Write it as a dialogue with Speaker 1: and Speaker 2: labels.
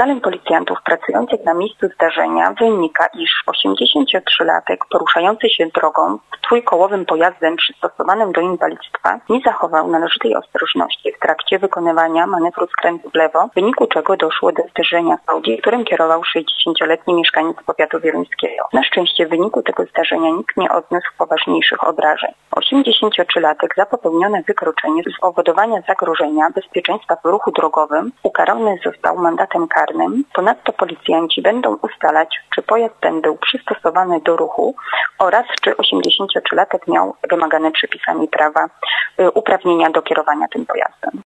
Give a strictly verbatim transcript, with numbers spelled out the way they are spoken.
Speaker 1: ustaleń policjantów pracujących na miejscu zdarzenia wynika, iż osiemdziesięciotrzylatek poruszający się drogą trójkołowym pojazdem przystosowanym do inwalidztwa nie zachował należytej ostrożności w trakcie wykonywania manewru skrętu w lewo, w wyniku czego doszło do zderzenia z Audi, którym kierował sześćdziesięcioletni mieszkaniec powiatu wieluńskiego. Na szczęście w wyniku tego zdarzenia nikt nie odniósł poważniejszych obrażeń. osiemdziesięciotrzylatek za popełnione wykroczenie z powodowania zagrożenia bezpieczeństwa w ruchu drogowym ukarany został mandatem karnym. Ponadto policjanci będą ustalać, czy pojazd ten był przystosowany do ruchu oraz czy osiemdziesięciotrzylatek miał wymagane przepisami prawa y, uprawnienia do kierowania tym pojazdem.